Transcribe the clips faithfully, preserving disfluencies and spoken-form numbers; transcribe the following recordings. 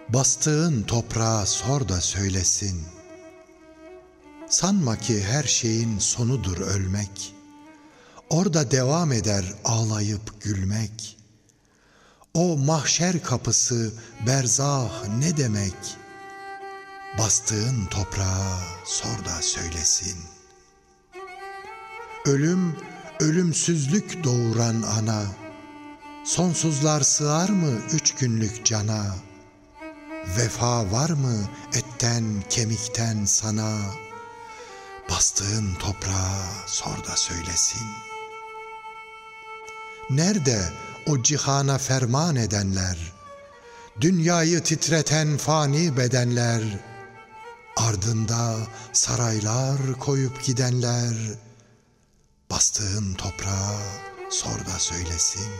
Bastığın toprağa sor da söylesin. Sanma ki her şeyin sonudur ölmek. Orada devam eder ağlayıp gülmek. O mahşer kapısı berzah ne demek? Bastığın toprağa sor da söylesin. Ölüm, ölümsüzlük doğuran ana. Sonsuzlar sığar mı üç günlük cana? Vefa var mı etten kemikten sana? Bastığın toprağa sor da söylesin. Nerede o cihana ferman edenler? Dünyayı titreten fani bedenler? Ardında saraylar koyup gidenler? Bastığın toprağa sor da söylesin.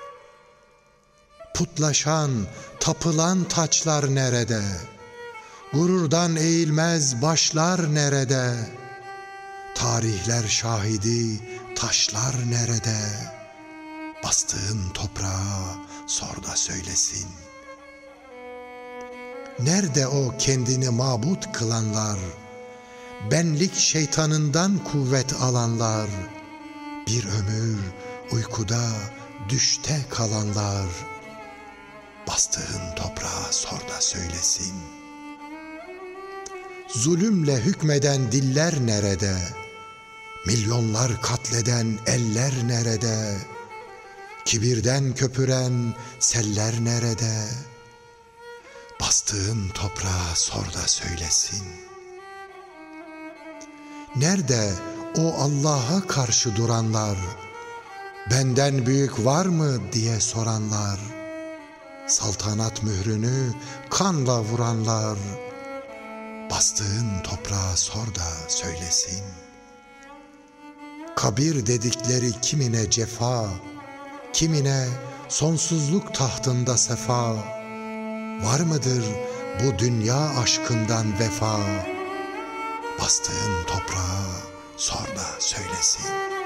Putlaşan, tapılan taçlar nerede? Gururdan eğilmez başlar nerede? Tarihler şahidi taşlar nerede? Bastığın toprağa sor da söylesin. Nerede o kendini mabut kılanlar? Benlik şeytanından kuvvet alanlar? Bir ömür uykuda, düşte kalanlar? Bastığın toprağa sor da söylesin. Zulümle hükmeden diller nerede? Milyonlar katleden eller nerede? Kibirden köpüren seller nerede? Bastığın toprağa sor da söylesin. Nerede o Allah'a karşı duranlar? Benden büyük var mı diye soranlar? Saltanat mührünü kanla vuranlar? Bastığın toprağa sor da söylesin. Kabir dedikleri kimine cefa, kimine sonsuzluk tahtında sefa. Var mıdır bu dünya aşkından vefa? Bastığın toprağa sor da söylesin.